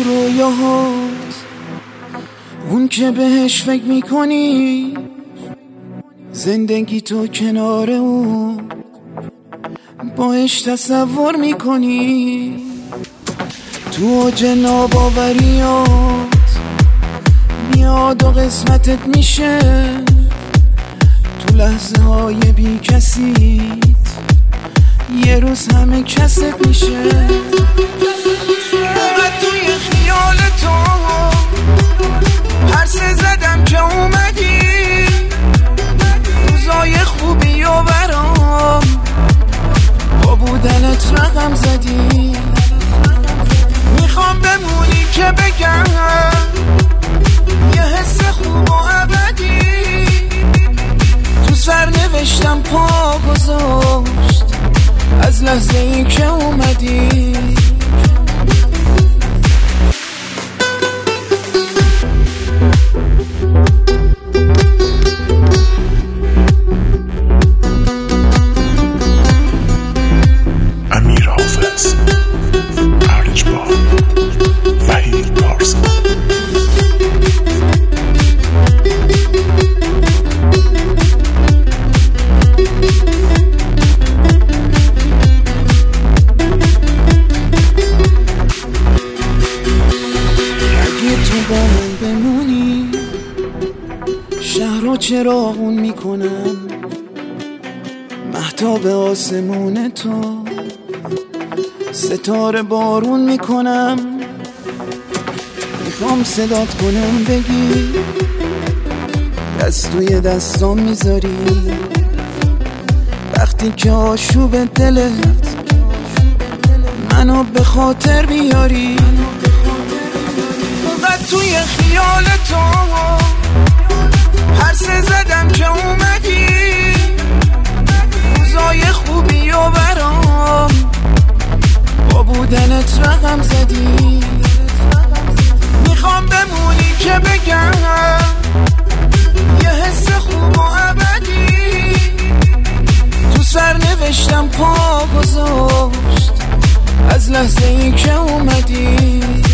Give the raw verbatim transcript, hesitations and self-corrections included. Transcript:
تو رویاهات اون که بهش فکر میکنی، زندگی تو کنار اون باش تصور میکنی. تو اوج ناباوریات میاد و قسمتت میشه، تو لحظه های بی کسیت یه روز همه کست میشه. اومد توی خیال تو پرسه زدم که اومدی، روزای خوبی و برام با بودنت رقم زدی. میخوام بمونی که بگم یه حس خوب و ابدی تو سر نوشتم پا گذاشت از لحظه ای که اومدی. امیر حافظ، ارجبار، وحید پارسا. اگه تو با من بمونی شهر رو چراغون میکنم، مهتاب آسمون تو ستاره بارون میکنم. میخوام صدات کنم بگی دست توی دستام میذاری، وقتی که آشوب دلت منو به خاطر بیاری. وقت توی خیال تو پرسه زدم که اومدی، روزای خوبی و برام با بودنت رقم زدی. میخوام بمونی که بگم یه حس خوب و ابدی تو سر نوشتم پا گذاشت از لحظه ای که اومدی.